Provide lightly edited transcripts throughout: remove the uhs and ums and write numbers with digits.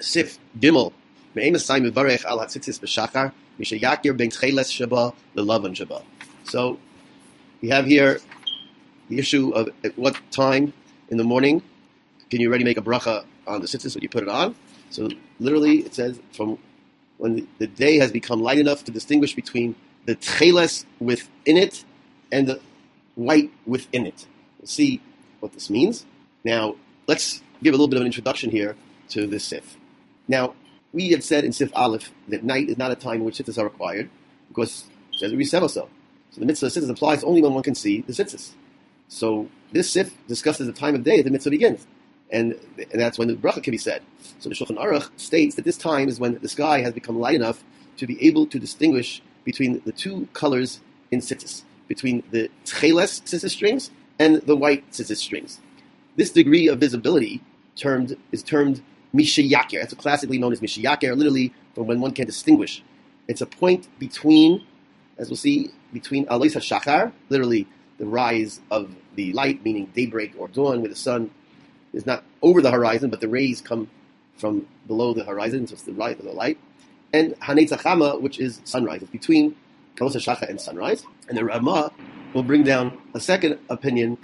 Sif Gimel. Me'emasai mevarech al hatzitzis b'shachar mishayakir ben tcheles shaba lelavan shaba. So we have here the issue of at what time in the morning can you already make a bracha on the tzitzis when you put it on. So literally it says from when the day has become light enough to distinguish between the tcheles within it and the white within it. We'll see what this means. Now, let's give a little bit of an introduction here to this sif. Now, we had said in Sif Aleph that night is not a time in which tzitzis are required because it says we so. So the mitzvah of tzitzis applies only when one can see the tzitzis. So this sif discusses the time of day that the mitzvah begins. And that's when the bracha can be said. So the Shulchan Aruch states that this time is when the sky has become light enough to be able to distinguish between the two colors in tzitzis, between the tcheles tzitzis strings and the white tzitzis strings. This degree of visibility is termed mishayakir. That's classically known as mishayakir, literally from when one can distinguish. It's a point between, as we'll see, between alois hashachar, literally the rise of the light, meaning daybreak or dawn, where the sun is not over the horizon, but the rays come from below the horizon, so it's the right of the light. And Hanetz Chama, which is sunrise. It's between Kalos HaShachar and sunrise. And the Ramah will bring down a second opinion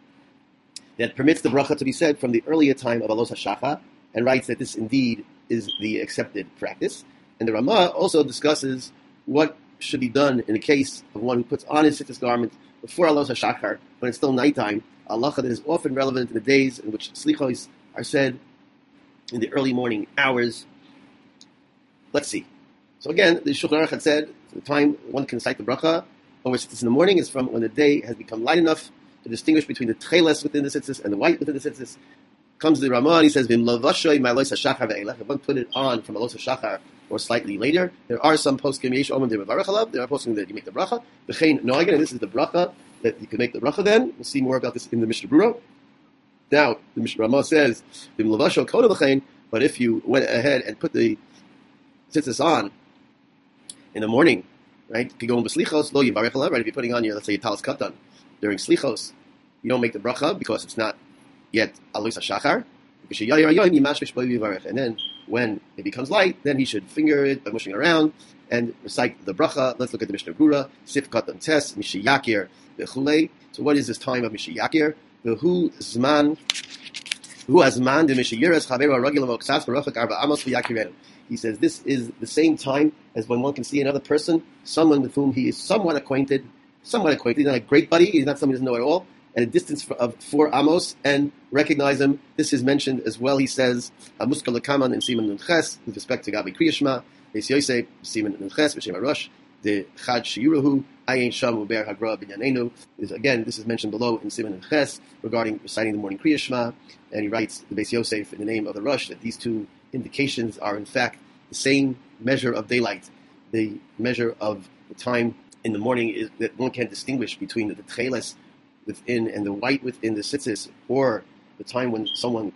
that permits the bracha to be said from the earlier time of Alos HaShachar, and writes that this indeed is the accepted practice. And the Ramah also discusses what should be done in the case of one who puts on his tzitzis garment before Alos HaShachar, when it's still nighttime, halacha that is often relevant in the days in which slichos are said in the early morning hours. Let's see. So again, the Shulchan Aruch had said the time one can cite the bracha over tzitzis in the morning is from when the day has become light enough to distinguish between the tcheles within the tzitzis and the white within the tzitzis. Comes the Ramah and he says, "V'im lavashoy ma'alos hashachar ve'elech." If one put it on from alos hashachar or slightly later, there are some poskim yesh omim de mevarach alav. There are poskim that you make the bracha. V'chein noagen, and this is the bracha that you can make the bracha. Then we'll see more about this in the Mishnah Berurah. Now the Mishnah Ramah says, "V'im lavasho koda v'chein." But if you went ahead and put the tzitzis on in the morning, right? If you go in b'slichos, lo yivarech alav. Right? If you're putting on your, let's say, your talis katan during slichos, you don't make the bracha because it's not yet alois hashachar. And then when it becomes light, then he should finger it by mushing around and recite the bracha. Let's look at the Mishnah Berurah. Sif katan tes mishiyakir v'chulei. So what is this time of mishiyakir? V'hu zman de mishiyiras chavera ragil moksas barachak arba amos v'yakirenu. He says this is the same time as when one can see another person, someone with whom he is somewhat acquainted. He's not a great buddy. He's not someone he doesn't know at all. At a distance of 4 amos, and recognize him. This is mentioned as well. He says, "Muskal lekaman in Siman Nunches with respect to Gabi Kriyashma, Beis Yosef Siman Nunches v'Shem Arush the Chad Shiyuruhu Ayin Sham Uber Hagra Binyanenu." Again, this is mentioned below in Siman Nunches regarding reciting the morning Kriyashma, and he writes the Beis Yosef in the name of the Rush that these two indications are in fact the same measure of daylight. The measure of the time in the morning is that one can distinguish between the tcheles within and the white within the tzitzis, or the time when someone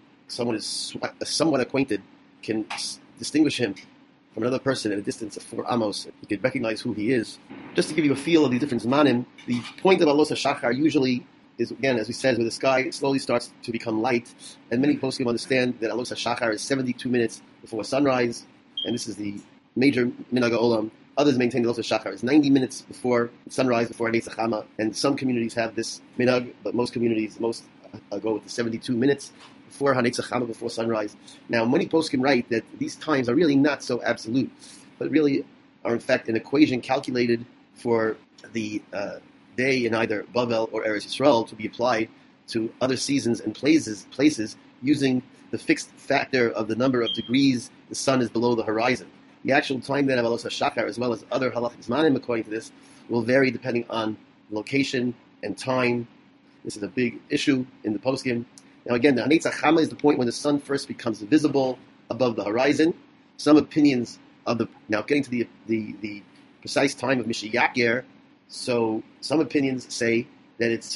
is somewhat acquainted can distinguish him from another person at a distance of 4 amos. You can recognize who he is. Just to give you a feel of the different zmanim, the point of alos hashachar usually is, again, as we said, where the sky slowly starts to become light, and many poskim understand that alos hashachar is 72 minutes before sunrise, and this is the major minhag olam. Others maintain that also Shachar is 90 minutes before sunrise, before Hanetz Chama, and some communities have this minhag, but most communities go with the 72 minutes before Hanetz Chama, before sunrise. Now, many poskim write that these times are really not so absolute, but really are in fact an equation calculated for the day in either Bavel or Eretz Yisrael to be applied to other seasons and places using the fixed factor of the number of degrees the sun is below the horizon. The actual time then of Alos HaShachar, as well as other halachic zmanim according to this, will vary depending on location and time. This is a big issue in the poskim. Now again, the Hanetz Chama is the point when the sun first becomes visible above the horizon. Some opinions of now getting to the precise time of Mishiyakir, so some opinions say that it's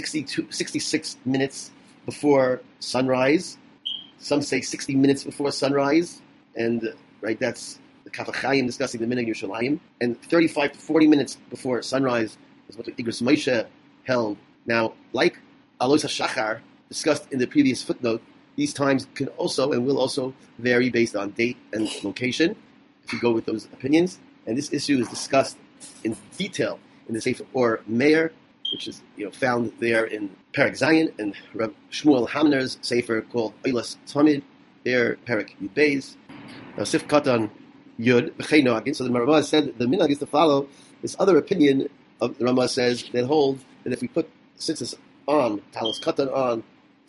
66 minutes before sunrise. Some say 60 minutes before sunrise, and right, that's the Kaf HaChaim discussing the Minhag Yerushalayim, and 35 to 40 minutes before sunrise is what the Igros Moshe held. Now, like Alos HaShachar, discussed in the previous footnote, these times can also and will also vary based on date and location, if you go with those opinions. And this issue is discussed in detail in the Sefer Or Meir, which is found there in Perek Zayin, and Reb Shmuel Hamner's Sefer called Eilas Tamid, there Perek Yud Beis, Sif Katan Yud B'chei Noagin. So the Ramah said the minhag is to follow this other opinion of the Ramah says that holds that if we put tzitzis on, talis katan on,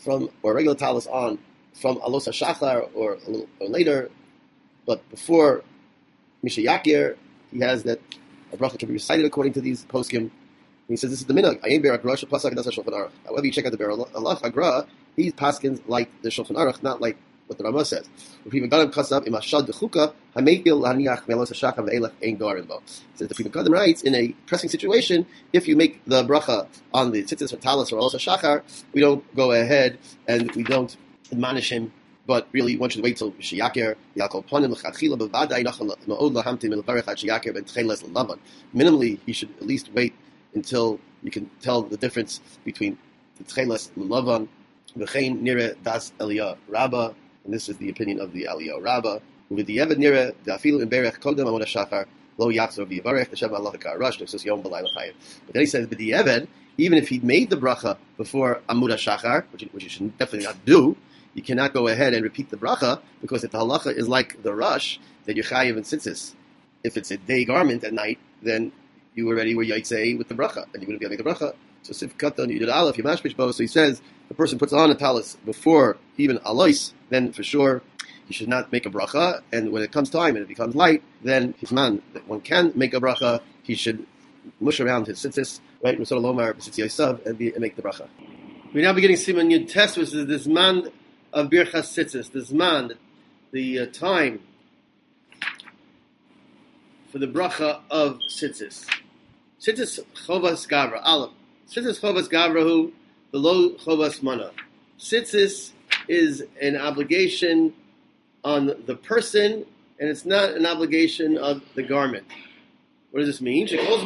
or regular talis on, from alos hashachar or a little or later, but before Misha Yakir, he has that a bracha can be recited according to these poskim. He says this is the minhag. Ayin be'er agra shepasak das Shulchan Aruch. However, you check out the be'er alach agra, he's paskins like the Shulchan Aruch, not like what the Ramah says. If we got him kasav imashad dechuka hameikil laniach melos hashachar ve'elach ein garim bo. Says the Pri Megadim writes in a pressing situation, if you make the bracha on the tzitzis or talis or alos hashachar, we don't go ahead and we don't admonish him. But really, one should wait till Shiyakir, Yakol Ponim, L'chadchila, B'vadai, Nachal, Ma'od, Lahamtim, L'varech, Shiyakir, Ben Tcheles, L'lavan. Minimally, he should at least wait until you can tell the difference between the Tcheles, L'lavan, V'chein, Nire, Das, Eliyah, Rabba, and this is the opinion of the Eliyah, Rabba, with the Eved, Nire, Da'afilu, in Berech, Kodem, Amon HaShachar, Lo Yachzor, V'yivarech, Hashem, Allah, Ka'arash, Nefsus, Yom, B'lai, L'chayim. But then he says, but the Eved, even if he'd made the bracha before Amud HaShachar, which you should definitely not do, you cannot go ahead and repeat the bracha, because if the halacha is like the rush, that you're chayiv and tzitzis. If it's a day garment at night, then you already were yaitzei with the bracha, and you wouldn't be able to make the bracha. So sif katan, you did aleph, you mashmish bo. So he says, the person puts on a talis before even alois, then for sure he should not make a bracha, and when it comes time and it becomes light, then his man, that one can make a bracha, he should mush around his tzitzis, right, Musar Lomar, B'sitzi Yaisav, and make the bracha. We're now beginning Siman Yud Tes, which is this man of Birchas Tzitzis, the Zman, the time for the bracha of Tzitzis. Tzitzis Chovas Gavra, Aleph. Tzitzis Chovas Gavra hu, below Chovas Mana. Tzitzis is an obligation on the person, and it's not an obligation of the garment. What does this mean?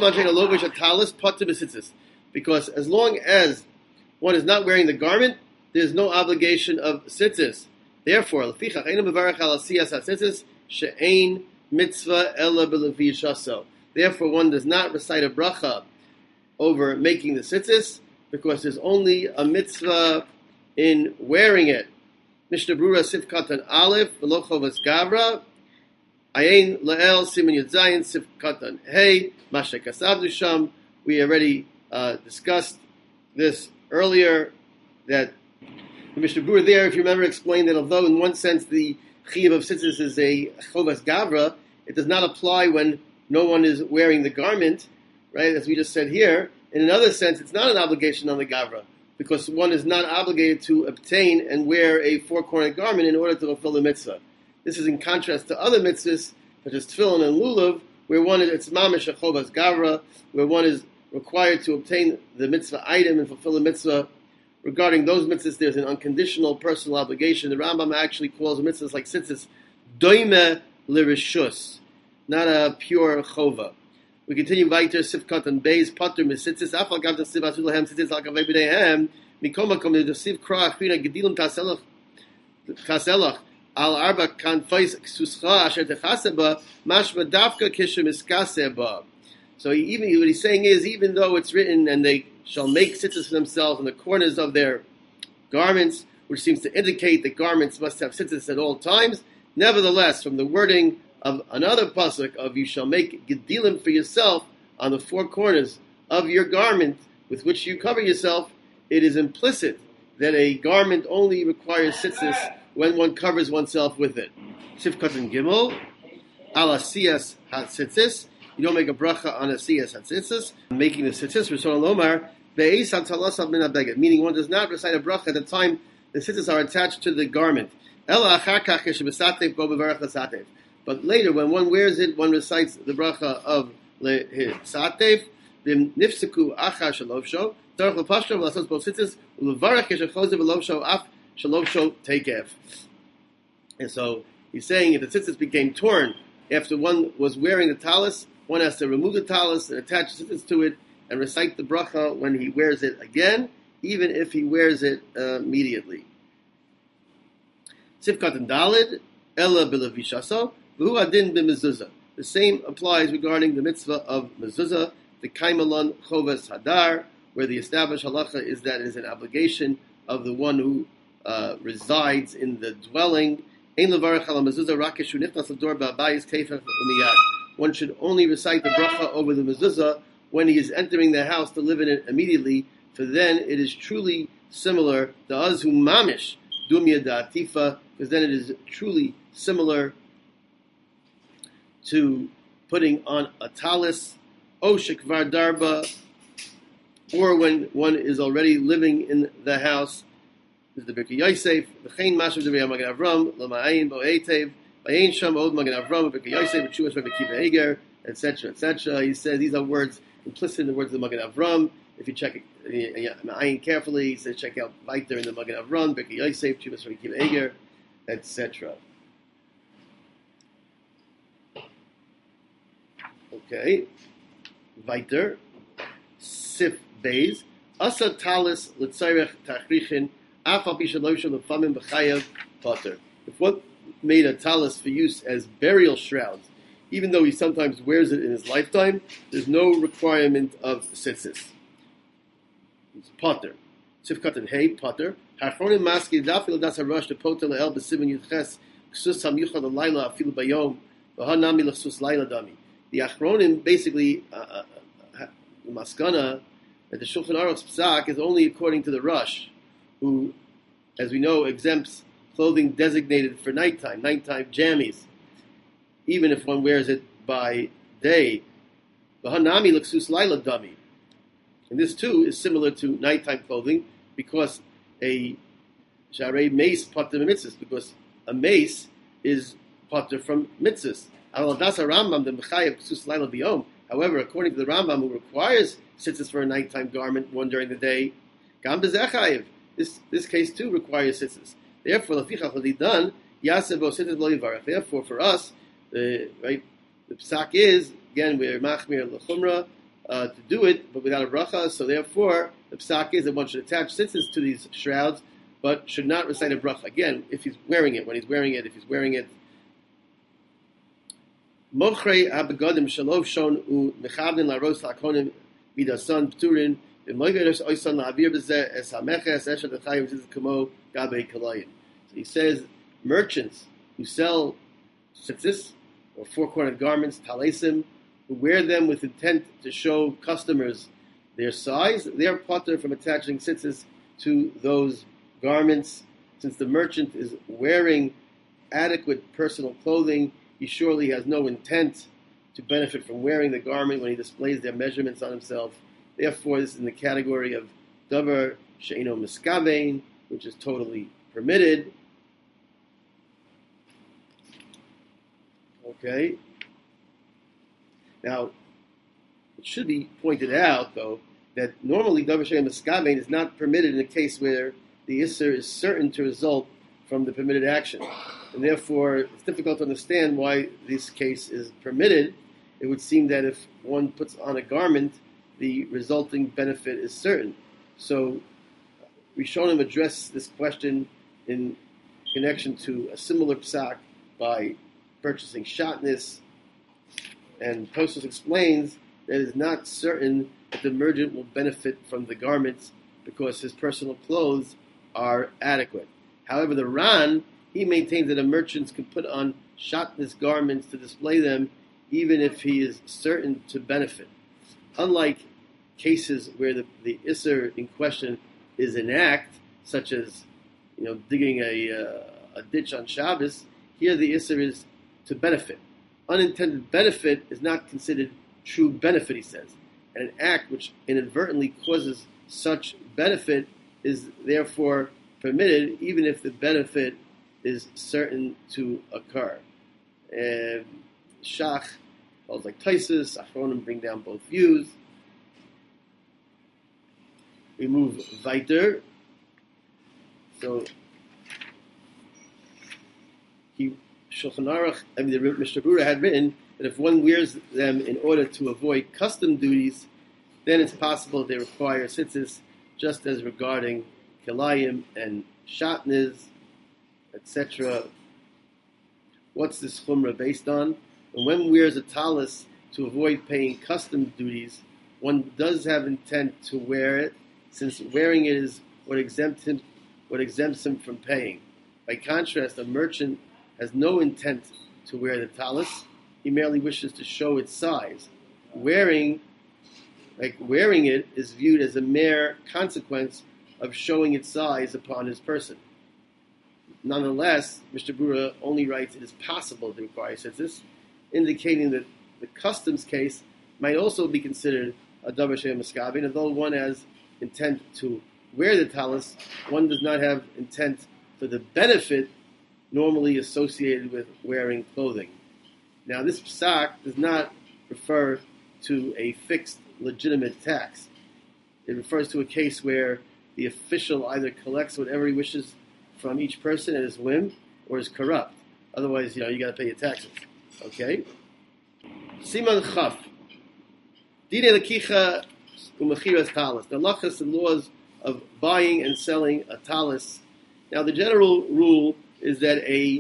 Because as long as one is not wearing the garment, there's no obligation of tzitzis. Therefore, lefichach einu mevarach al asiyas hatzitzis she'ein mitzvah ela b'levi shaso. Therefore, one does not recite a bracha over making the tzitzis because there's only a mitzvah in wearing it. Mishnah Brura Sif Katan Aleph v'lo chovas gavra ayin la'el siman yud zayin Sif Katan Hey Mashe Kasavdu Sham. We already discussed this earlier, that the Mishnah Brura there, if you remember, explained that although in one sense the chiyuv of tzitzis is a chovas gavra, it does not apply when no one is wearing the garment, right? As we just said here. In another sense, it's not an obligation on the gavra, because one is not obligated to obtain and wear a four-cornered garment in order to fulfill the mitzvah. This is in contrast to other mitzvahs, such as tefillin and lulav, where one is, it's mamish a chovas gavra, where one is required to obtain the mitzvah item and fulfill the mitzvah. Regarding those mitzvahs, there's an unconditional personal obligation. The Rambam actually calls mitzvahs like tzitzis doime lirishus, not a pure chova. We continue weiter, Sifkat and Beis, Pater, Mesitzis, Afal Gav, Siv Asulahem, Sitzis, Al Kavei B'neihem, Mikomakom, the Siv Kra, Achvina, Gedilim, Kaselach, Al Arba, Kan Fais, Ksuscha, Asher Techaseba, Mashma Dafka, Kishim, Iskaseba. So what he's saying is, even though it's written, and they shall make tzitzis for themselves in the corners of their garments, which seems to indicate that garments must have tzitzis at all times, nevertheless, from the wording of another pasuk of you shall make gedilim for yourself on the four corners of your garment with which you cover yourself, it is implicit that a garment only requires tzitzis when one covers oneself with it. Sifkat and Gimel, ala siyas hatzitzis. You don't make a bracha on a siyas hatzitzis. Making the tzitzis, Rishon Lomar, be'es hatalasav min abeged, meaning one does not recite a bracha at the time the tzitzis are attached to the garment. Ela achar kach yeshebesatev bo bevarach lasatev. But later, when one wears it, one recites the bracha of lehisatev, v'im nifseku achar shalovsho, tarach lepashto v'lasos bo tzitzis, u'levarach yeshechozev v'lovsho af shalovsho tekev. And so, he's saying if the tzitzis became torn after one was wearing the talis, one has to remove the talis and attach the tzitzis to it and recite the bracha when he wears it again, even if he wears it immediately. Sifkat and Dalid, Ella Bilavishaso, V'hu Adin B'mezuzah. The same applies regarding the mitzvah of mezuzah, the Kaimalon Chovas Hadar, where the established halacha is that it is an obligation of the one who resides in the dwelling. One should only recite the bracha over the mezuzah when he is entering the house to live in it immediately, for then it is truly similar to azhu mamish dumya da'atifa, because then it is truly similar to putting on a talis, oshikvar darba, or when one is already living in the house. This is the Birkei Yosef, the Chain Mashav Devrei Magen Avram, L'ma'ayin Bo'etev, Ba'ayin Sham Od Magen Avram, Birkei Yosef, B'Shuas Rabbi Kiva Eger, etc., etc. He says these are words implicit in the words of the Magen Avram. If you check Ma'ayin carefully, he says check out Viter in the Magen Avram, Birkei Yosef, B'Shuas Rabbi Kiva Eger, etc. Okay, Viter, Sif Beis, Asa Talis L'Tzarech Tachrichin. If one made a talis for use as burial shrouds, even though he sometimes wears it in his lifetime, there's no requirement of tzitzis. It's potter. Sifkat and hay, potter. Hachronim maski dafil das harash to poter le'el b'simin yudches ksus hamiuchad alayla afilu bayom v'hanami l'chsus layla dami. The Achronim basically maskana that the Shulchan Aruch's psak is only according to the Rush, who, as we know, exempts clothing designated for nighttime jammies, even if one wears it by day. V'hanami l'ksus layla dami. And this too is similar to nighttime clothing, because a sharei mace pater mitzvahs, because a mace is pater from mitzvahs. However, according to the Rambam, who requires tzitzis for a nighttime garment worn during the day, this case too requires tzitzis. Therefore, therefore, for us, the psak is, again, we're machmir l'chumra to do it, but without a bracha. So therefore, the psak is that one should attach tzitzis to these shrouds, but should not recite a bracha. Again, if he's wearing it, when he's wearing it, if he's wearing it. Mochrei habegadim shalov shon u mechavnin laros hakonim midasan pturin v'moigeres oisan la'avir b'zeh es hameches eshet l'chayim tzitzis kamo gabei kalayim. So he says merchants who sell tzitzis or four-cornered garments, talesim, who wear them with intent to show customers their size, they are pater from attaching tzitzis to those garments. Since the merchant is wearing adequate personal clothing, he surely has no intent to benefit from wearing the garment when he displays their measurements on himself. Therefore, this is in the category of davar she'eno miskavein, which is totally permitted. Okay. Now, it should be pointed out, though, that normally davar she'eno miskavein is not permitted in a case where the isser is certain to result from the permitted action. And therefore, it's difficult to understand why this case is permitted. It would seem that if one puts on a garment, the resulting benefit is certain. So, Rishonim address this question in connection to a similar psak by purchasing shatnez. And Tosfos explains that it is not certain that the merchant will benefit from the garments because his personal clothes are adequate. However, the Ran, he maintains that a merchant can put on shatnez garments to display them even if he is certain to benefit. Unlike cases where the isser in question is an act, such as digging a ditch on Shabbos, here the isser is to benefit. Unintended benefit is not considered true benefit, he says. And an act which inadvertently causes such benefit is therefore permitted, even if the benefit is certain to occur. Shach holds like Taisus, Achronim bring down both views. We move weiter. So, Shulchan Aruch, the Mishnah Berurah had written that if one wears them in order to avoid custom duties, then it's possible they require tzitzis, just as regarding kilayim and shatnez. etc. What's this chumrah based on? And when one wears a talis to avoid paying custom duties, one does have intent to wear it, since wearing it is what exempts him from paying. By contrast, a merchant has no intent to wear the talis; he merely wishes to show its size. Wearing it is viewed as a mere consequence of showing its size upon his person. Nonetheless, Mr. Bura only writes it is possible to require tzitzis, indicating that the customs case might also be considered a davar she'eh miskabin, and although one has intent to wear the talis, one does not have intent for the benefit normally associated with wearing clothing. Now, this psak does not refer to a fixed legitimate tax. It refers to a case where the official either collects whatever he wishes from each person at his whim, or is corrupt. Otherwise, you got to pay your taxes. Okay? Siman Chaf. Dine lekicha u'mechiras talis. The halachas and laws of buying and selling a talis. Now, the general rule is that a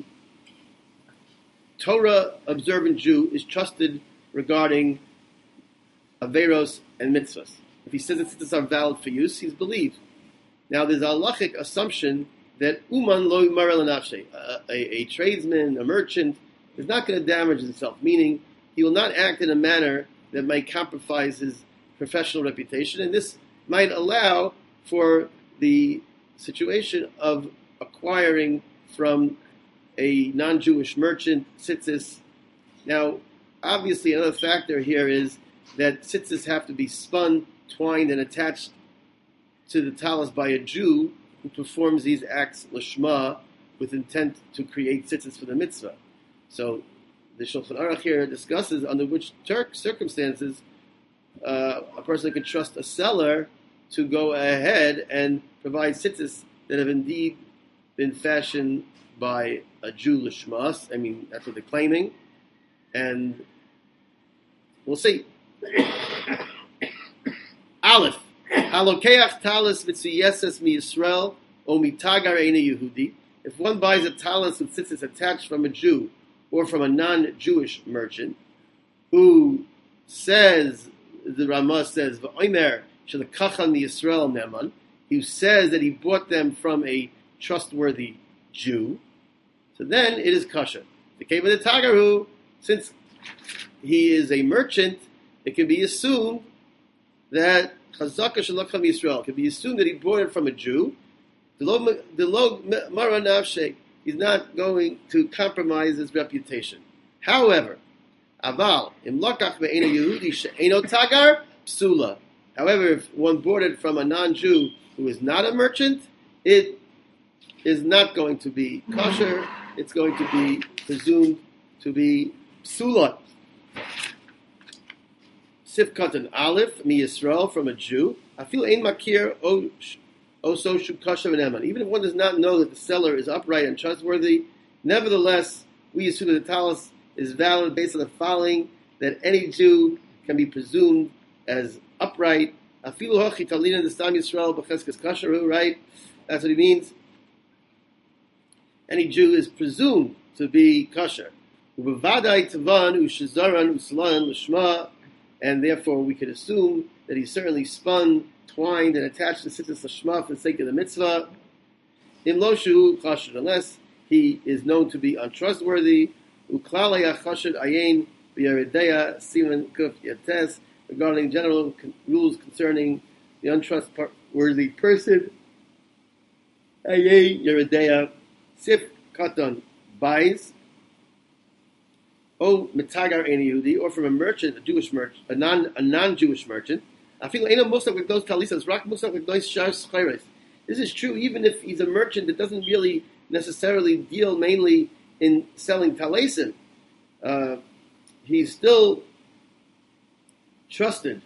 Torah-observant Jew is trusted regarding averos and mitzvahs. If he says that mitzvahs are valid for use, he's believed. Now, there's a halachic assumption that uman lo yimar l'nafshe, a tradesman, a merchant, is not going to damage himself, meaning he will not act in a manner that might compromise his professional reputation, and this might allow for the situation of acquiring from a non-Jewish merchant tzitzis. Now, obviously, another factor here is that tzitzis have to be spun, twined, and attached to the talis by a Jew who performs these acts lishma with intent to create tzitzis for the mitzvah. So the Shulchan Aruch here discusses under which circumstances a person can trust a seller to go ahead and provide tzitzis that have indeed been fashioned by a Jew lishmas. I mean, that's what they're claiming. And we'll see. Aleph. Halokeach talis mitziyeses mi Yisrael o mitagar eina Yehudi. If one buys a talis with tzitzis attached from a Jew or from a non-Jewish merchant who says, the Ramah says, v'omer shelekachan mi Yisrael neman, who says that he bought them from a trustworthy Jew, so then it is kosher. The case of the tagaru, since he is a merchant, it can be assumed that chazaka shelakam Yisrael, it can be assumed that he bought it from a Jew. The lo mara nafshe, he's not going to compromise his reputation. However, aval im lakach ve'ena Yehudi she'eno tagar psula. However, if one bought it from a non-Jew who is not a merchant, it is not going to be kosher. It's going to be presumed to be psula. Sifkat Aleph mi Yisrael, from a Jew. I feel ein makir oso shu kosher v'neman. Even if one does not know that the seller is upright and trustworthy, nevertheless, we assume that the talis is valid based on the following: that any Jew can be presumed as upright. Afilu hachi talina d'stam Yisrael b'cheskes kosheru. Right? That's what he means. Any Jew is presumed to be kosher. Ubevadai tavan ushizaran uslan l'shma, and therefore we could assume that he certainly spun, twined, and attached the tzitzis l'shma for the sake of the mitzvah. Im lo shu kosher, unless he is known to be untrustworthy. Uklalei achoshed ayin v'yeredeya siman kuf yates, regarding general rules concerning the untrustworthy person. Ayin yeredeya. Sif katan buys, o mitagar ein Yehudi, or from a merchant, a Jewish merchant, a non-Jewish merchant. I feel eno musach with those talisas, rak musach with those shas chayres. This is true even if he's a merchant that doesn't really necessarily deal mainly in selling talisim. He's still trusted.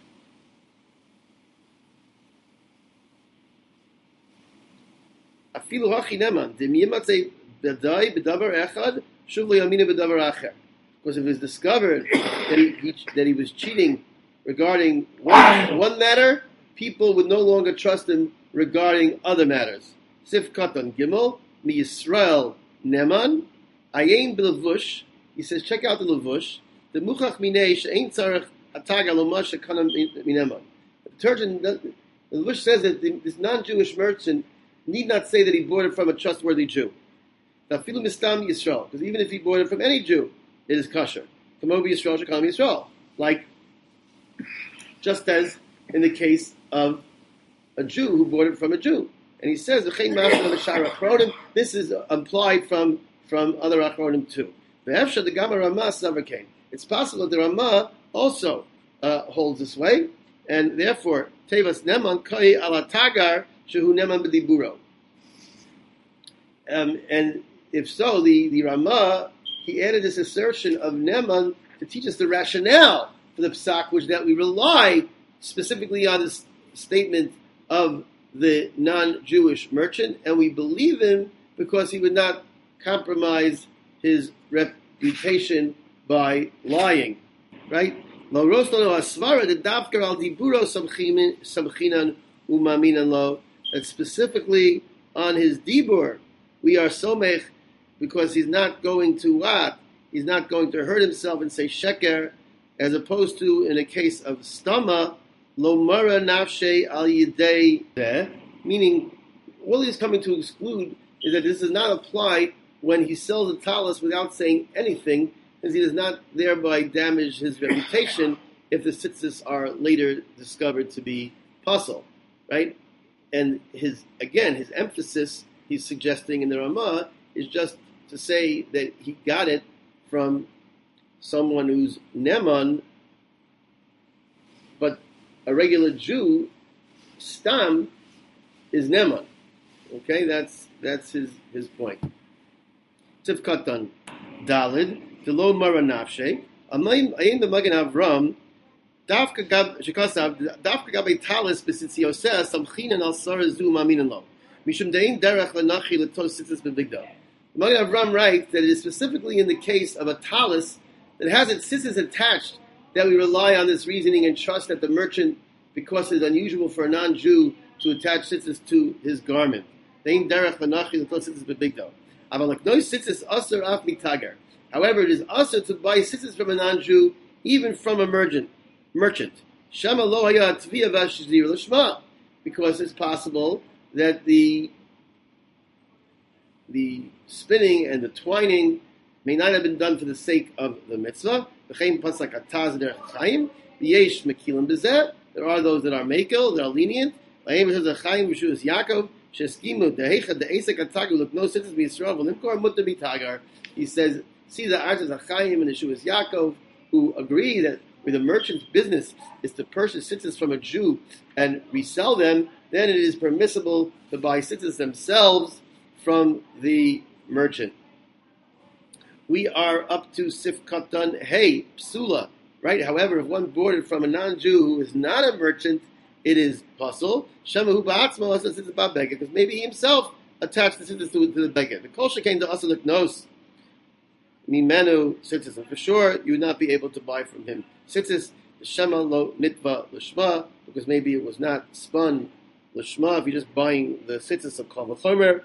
Afilu hachi neman demiyamatze bedai bedavar echad shuv liyamina bedavar acher. Because if it was discovered that he was cheating regarding one matter, people would no longer trust him regarding other matters. Sif katan gimel mi Yisrael Neman, Ayin B'Levush. He says, check out the Levush. The Muchach Minei She'ein Tzarech Atag Alomah She'kanam Mineman. The Levush says that this non-Jewish merchant need not say that he bought it from a trustworthy Jew. Nafilu Mistam Yisrael, because even if he bought it from any Jew, it is kosher. Kamobi Yisrael She'kanam Yisrael. Like, just as in the case of a Jew who bought it from a Jew. And he says, this is implied from other Achronim too. It's possible that the Ramah also holds this way, and therefore, Tevas Neman Koi ala Tagar Shehu Neman B'Diburo. And if so, the Ramah, he added this assertion of Neman to teach us the rationale for the Psak, which that we rely specifically on this statement of the non-Jewish merchant, and we believe him because he would not compromise his reputation by lying, right? That specifically on his dibur, we are somech because he's not going to what? He's not going to hurt himself and say sheker, as opposed to in a case of stama, Lomara nafshe al yidei, meaning all he's coming to exclude is that this does not apply when he sells a talus without saying anything, as he does not thereby damage his reputation if the tzitzis are later discovered to be puzzle, right? And his emphasis he's suggesting in the Ramah is just to say that he got it from someone who's neman, but a regular Jew, stam, is neman. Okay, that's his point. Tivkatan dalid v'lo mara nafshe ayin b'magen Avram dafka gabei talis b'sitzioseh samchinan al sara zu maminan lo mishum dein derech lenachi letos sitzis b'bigdal. The Magen Avram writes that it is specifically in the case of a talis that has its sitzis attached that we rely on this reasoning and trust that the merchant, because it's unusual for a non-Jew to attach sitzis to his garment. Dein derech lenachi letos sitzis b'bigdal. However, it is also to buy sitzis from a non-Jew, even from a merchant. Because it's possible that the spinning and the twining may not have been done for the sake of the mitzvah. There are those that are mekel, that are lenient. He says, see the Artas Achayim and the Shuas Yaakov, who agree that where the merchant's business is to purchase sitzis from a Jew and resell them, then it is permissible to buy sitzis themselves from the merchant. We are up to Sif Katan Hey, Psula, right? However, if one bought it from a non-Jew who is not a merchant, it is puzzle. Shemahu ba'atzmo asa sitzis ba'beged, because maybe he himself attached the sitzis to the beged. The kol shekain to asa l'knos mimenu sitzis, and for sure you would not be able to buy from him sitzis. Shema lo nitva l'shma, because maybe it was not spun l'shma. If you're just buying the sitzis of kol v'chomer,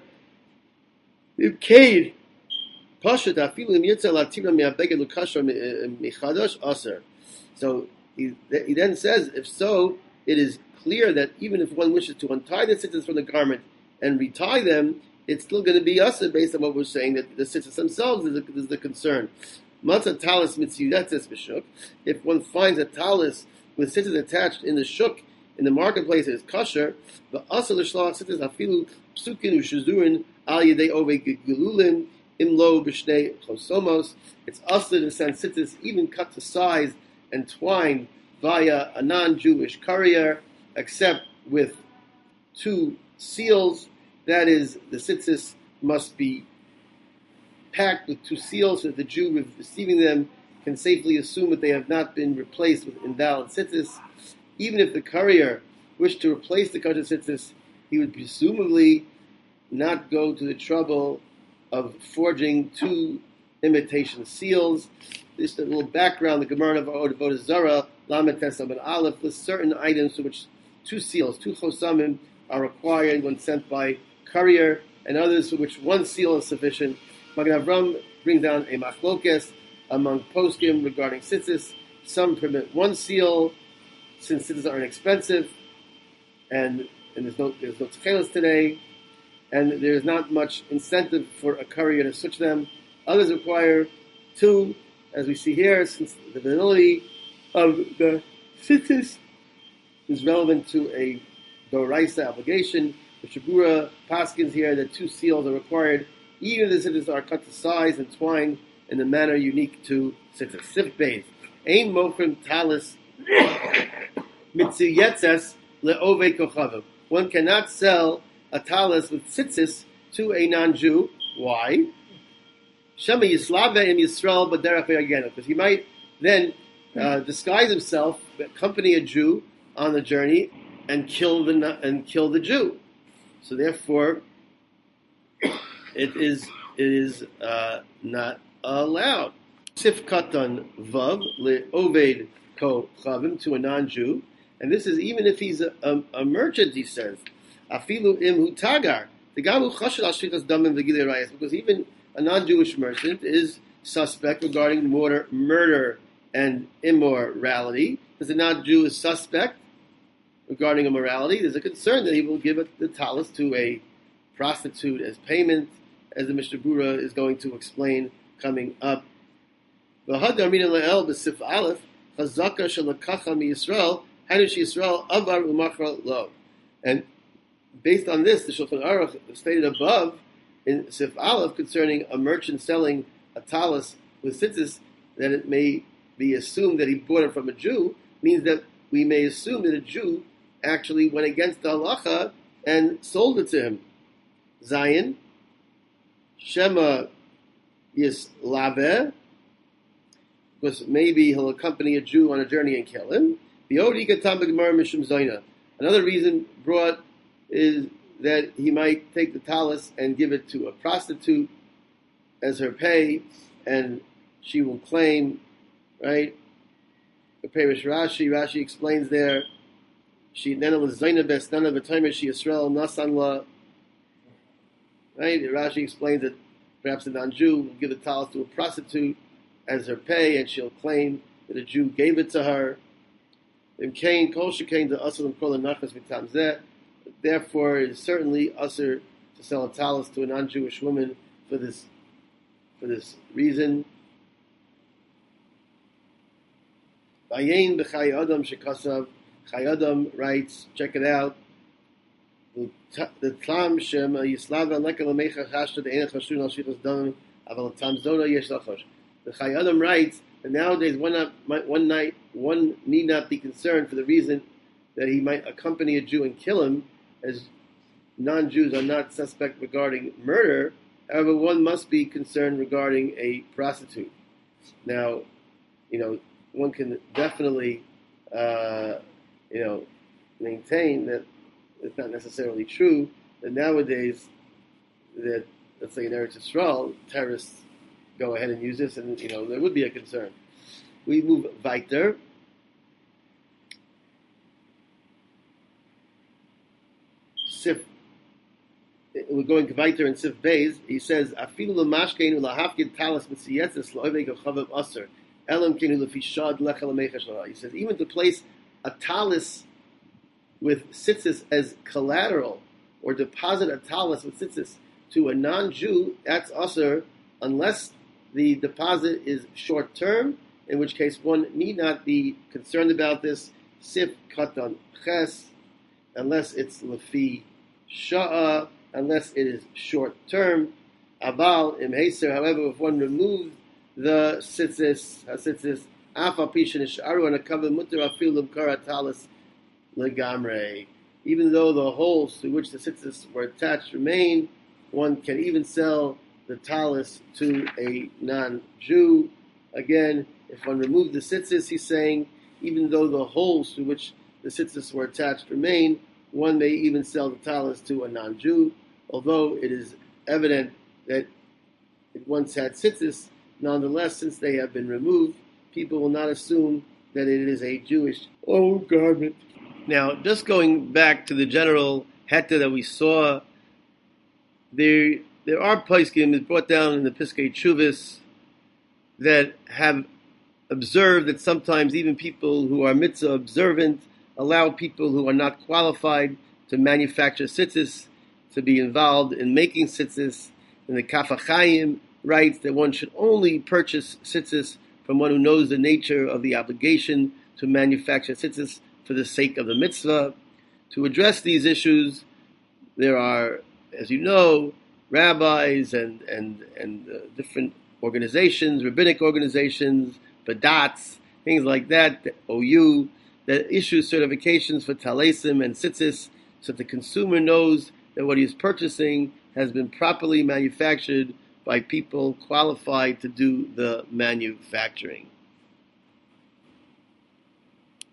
Kade pashat afilu im yitza latira mi'abeged l'kasher michadash aser. So he then says, if so, it is clear that even if one wishes to untie the sitzis from the garment and retie them, it's still going to be usher based on what we're saying, that the sitzis themselves is the concern. Matzah talis mitziyudetzes b'shuk. If one finds a talis with sitzis attached in the shuk, in the marketplace, it is kosher. But usher l'shlach sitzis afilu psukin u'shuzurin al yedei ovei gelulim imlo b'shnei chosomos. It's usher to send sitzis even cut to size and twine via a non-Jewish courier, except with 2 seals. That is, the tzitzis must be packed with 2 seals so that the Jew receiving them can safely assume that they have not been replaced with invalid tzitzis. Even if the courier wished to replace the kosher tzitzis, he would presumably not go to the trouble of forging 2 imitation seals. Just a little background: the Gemara of Avodah Zarah, Lamed Tesam and Aleph, lists certain items to which 2 seals, 2 chosamim, are required when sent by courier, and others for which 1 seal is sufficient. Magen Avram brings down a machlokes among poskim regarding tzitzis. Some permit one seal, since tzitzis are inexpensive, and there's no tchelas today, and there's not much incentive for a courier to switch them. Others require two, as we see here, since the validity of the tzitzis is relevant to a doraisa obligation. The Shabura paskins here that two seals are required, even if the tzitzis are cut to size and twined in a manner unique to tzitzis. Sif beis. Ein mofrim talis mitziyetzes le'ovei kochavu. One cannot sell a talis with tzitzis to a non-Jew. Why? Shema Yislava im Yisrael b'derech ve'yagenu. Because he might then disguise himself, accompany a Jew on the journey, and kill the Jew. So therefore, it is not allowed. Sif katan vav le'oved ko chavim, to a non-Jew, and this is even if he's a merchant. He says, afilu im hu tagar, the gamu chashad al shritas damim v'gilei rayas, because even a non-Jewish merchant is suspect regarding murder and immorality. Because a non-Jew is suspect regarding immorality, there's a concern that he will give the talis to a prostitute as payment, as the Mishnah Berurah is going to explain coming up. And based on this, the Shulchan Aruch stated above in Sif Aleph concerning a merchant selling a talis with tzitzis, that it may be assumed that he bought it from a Jew, means that we may assume that a Jew actually went against the halacha and sold it to him. Zayin, Shema Yislave, because maybe he'll accompany a Jew on a journey and kill him. Another reason brought is that he might take the talis and give it to a prostitute as her pay, and she will claim, right? The Perish Rashi explains there, she Yisrael Nasanla. Right? Rashi explains that perhaps a non-Jew will give the talis to a prostitute as her pay, and she'll claim that a Jew gave it to her. Therefore, it is certainly usher to sell a talis to a non-Jewish woman for this reason. Bayin b'Chai Adam shekasav. Chai Adam writes, check it out. The Tlam Shem Yislava Leka Lamecha Chashta the Enech Hashun Al Shichas Dam Aval Tam Zona Yesh Lachosh. The Chai Adam writes that nowadays one need not be concerned for the reason that he might accompany a Jew and kill him, as non-Jews are not suspect regarding murder. However, one must be concerned regarding a prostitute. Now, one can definitely, maintain that it's not necessarily true that nowadays that, let's say in Eretz Yisrael, terrorists go ahead and use this, and there would be a concern. We move weiter. We're going weiter in Sif Beis. He says, "Afilu l'mashkeinu lahafkid talis mitziyetzes lo'ovei gochav aser elam keinu lefi shad lechel amecha." He says, even to place a talis with tzitzis as collateral, or deposit a talis with tzitzis to a non-Jew, that's aser, unless the deposit is short-term, in which case one need not be concerned about this. Sif katan ches, unless it's lefi sha'a, unless it is short-term. Aval im heser, however, if one removes the tzitzis, afa pishin isharu and a kavod muter afil l'mkara talis legamre. Even though the holes to which the tzitzis were attached remain, one can even sell the talis to a non-Jew. Again, if one removed the tzitzis, he's saying, even though the holes to which the tzitzis were attached remain, one may even sell the talis to a non-Jew. Although it is evident that it once had tzitzis, nonetheless, since they have been removed, people will not assume that it is a Jewish owned garment. Now, just going back to the general heta that we saw, there there are poskim, it's brought down in the Piskei Teshuvos, that have observed that sometimes even people who are mitzvah observant allow people who are not qualified to manufacture tzitzis to be involved in making tzitzis. And the Kaf HaChaim writes that one should only purchase tzitzis from one who knows the nature of the obligation to manufacture tzitzis for the sake of the mitzvah. To address these issues, there are, as you know, rabbis and different organizations, rabbinic organizations, badats, things like that, the OU, that issue certifications for talesim and tzitzis, so that the consumer knows that what he is purchasing has been properly manufactured by people qualified to do the manufacturing.